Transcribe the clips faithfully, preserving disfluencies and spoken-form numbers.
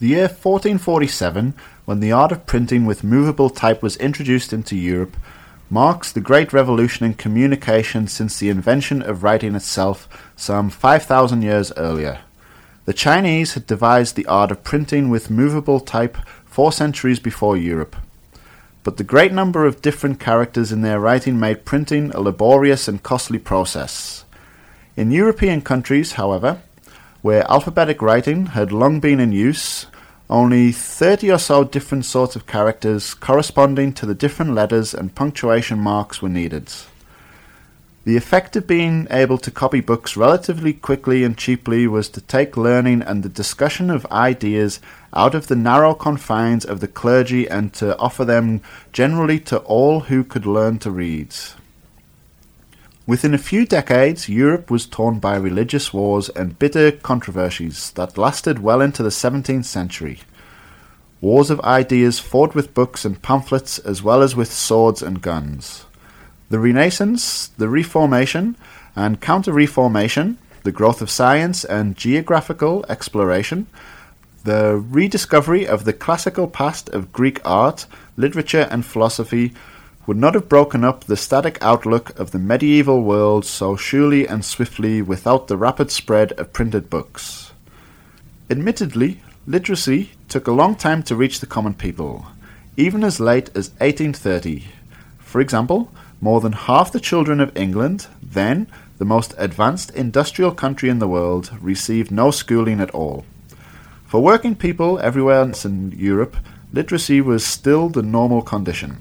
The year fourteen forty-seven, when the art of printing with movable type was introduced into Europe, marks the great revolution in communication since the invention of writing itself some five thousand years earlier. The Chinese had devised the art of printing with movable type four centuries before Europe. But the great number of different characters in their writing made printing a laborious and costly process. In European countries, however, where alphabetic writing had long been in use, only thirty or so different sorts of characters corresponding to the different letters and punctuation marks were needed. The effect of being able to copy books relatively quickly and cheaply was to take learning and the discussion of ideas out of the narrow confines of the clergy and to offer them generally to all who could learn to read. Within a few decades, Europe was torn by religious wars and bitter controversies that lasted well into the seventeenth century. Wars of ideas fought with books and pamphlets as well as with swords and guns. The Renaissance, the Reformation, and Counter-Reformation, the growth of science and geographical exploration, the rediscovery of the classical past of Greek art, literature, and philosophy would not have broken up the static outlook of the medieval world so surely and swiftly without the rapid spread of printed books. Admittedly, literacy took a long time to reach the common people, even as late as eighteen thirty. For example, more than half the children of England, then the most advanced industrial country in the world, received no schooling at all. For working people everywhere in Europe, literacy was still the normal condition.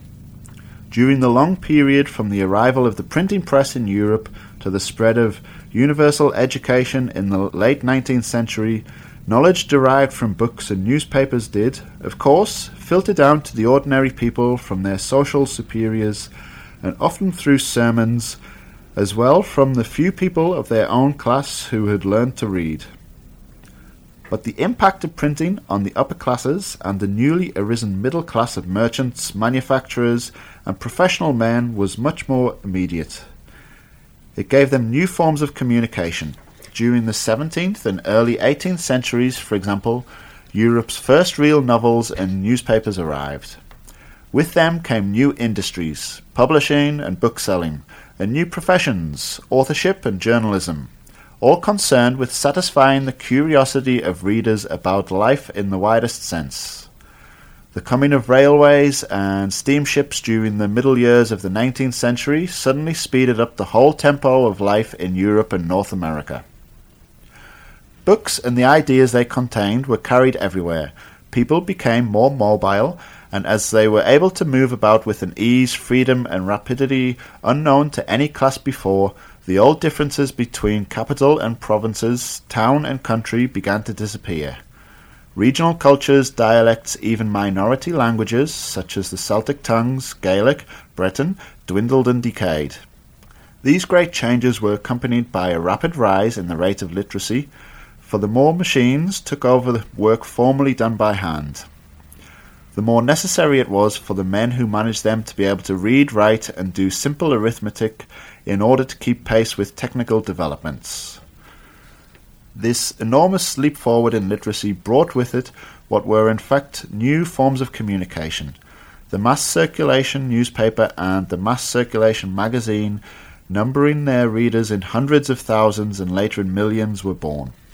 During the long period from the arrival of the printing press in Europe to the spread of universal education in the late nineteenth century, knowledge derived from books and newspapers did, of course, filter down to the ordinary people from their social superiors, and often through sermons, as well from the few people of their own class who had learned to read. But the impact of printing on the upper classes and the newly arisen middle class of merchants, manufacturers, and professional men was much more immediate. It gave them new forms of communication. During the seventeenth and early eighteenth centuries, for example, Europe's first real novels and newspapers arrived. With them came new industries, publishing and bookselling, and new professions, authorship and journalism, all concerned with satisfying the curiosity of readers about life in the widest sense. The coming of railways and steamships during the middle years of the nineteenth century suddenly speeded up the whole tempo of life in Europe and North America. Books and the ideas they contained were carried everywhere. People became more mobile, and as they were able to move about with an ease, freedom, and rapidity unknown to any class before, the old differences between capital and provinces, town and country began to disappear. Regional cultures, dialects, even minority languages, such as the Celtic tongues, Gaelic, Breton, dwindled and decayed. These great changes were accompanied by a rapid rise in the rate of literacy, for the more machines took over the work formerly done by hand. The more necessary it was for the men who managed them to be able to read, write, and do simple arithmetic in order to keep pace with technical developments. This enormous leap forward in literacy brought with it what were in fact new forms of communication. The mass circulation newspaper and the mass circulation magazine, numbering their readers in hundreds of thousands and later in millions, were born.